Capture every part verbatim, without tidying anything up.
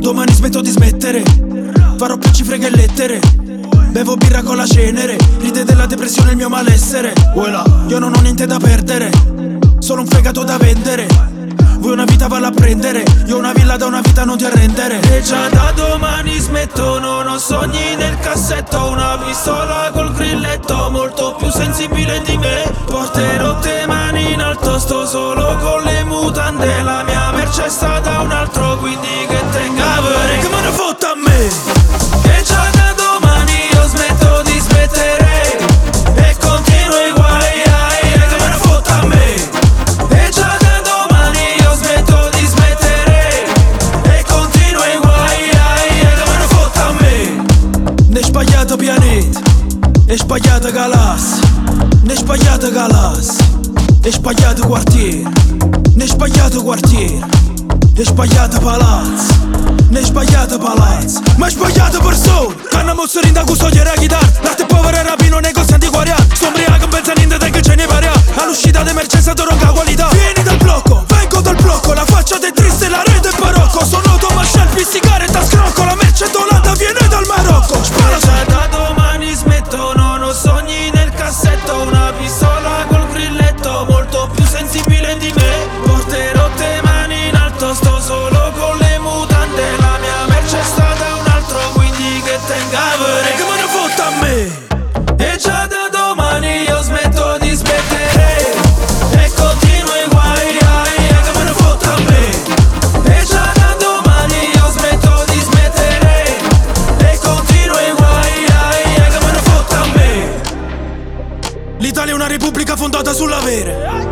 domani smetto di smettere. Farò più cifre che lettere. Bevo birra con la cenere. Ride della depressione il mio malessere. Voilà, io non ho niente da perdere, solo un fegato da vendere. Vuoi una vita, valla a prendere. Io ho una villa da una vita, non ti arrendere. E già da domani smetto, non ho sogni nel cassetto. Una pistola col grilletto, molto più sensibile di me. Porterò te mani in alto, sto solo con le mutande. La mia merce è stata un altro, quindi che tenga a vedere. Che me ne fotta a me. E già da domani io smetto di smettere e continuo i guai, ai, ai, che me ne fotta a me. E già da domani io smetto di smettere e continuo i guai, ai, ai, che me ne fotta a me. Ne sbagliato pianeta, ne sbagliato galassia, ne sbagliato galassia, ne sbagliato quartiere, ne sbagliato quartiere, ne sbagliato palazzo, ne sbagliato palazzo, ma è sbagliato persone. Hanno mosso rinda custodia la chitarra. L'arte povera rapino negozianti guariati. Sto ubriaco pensa niente da che ce ne pare. All'uscita d'emergenza tronca qualità. Vieni dal blocco, vengo dal blocco. La faccia del triste, la rete è barocco. Sono Thomas Shelby, sigaretta scrocco. La merce dolata viene dal Marocco. Spara se da domani smetto, non ho sogni nel cassetto. Una pistola col grilletto, molto più sensibile di me. Porterò te mani in alto, sto solo con le mutande. La mia merce è stata un altro, quindi che tenga a vedere. Che me ne fotta a me. E già da domani io smetto di smettere e continuo i guai, ai, ai, che me ne fotta a me. E già da domani io smetto di smettere e continuo i guai, ai, ai, che me ne fotta a me. L'Italia è una repubblica fondata sull'avere,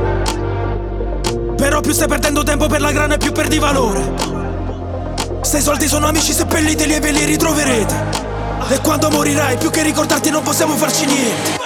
però più stai perdendo tempo per la grana e più perdi valore. Se i soldi sono amici seppelliti, lieve li ritroverete. E quando morirai, più che ricordarti non possiamo farci niente.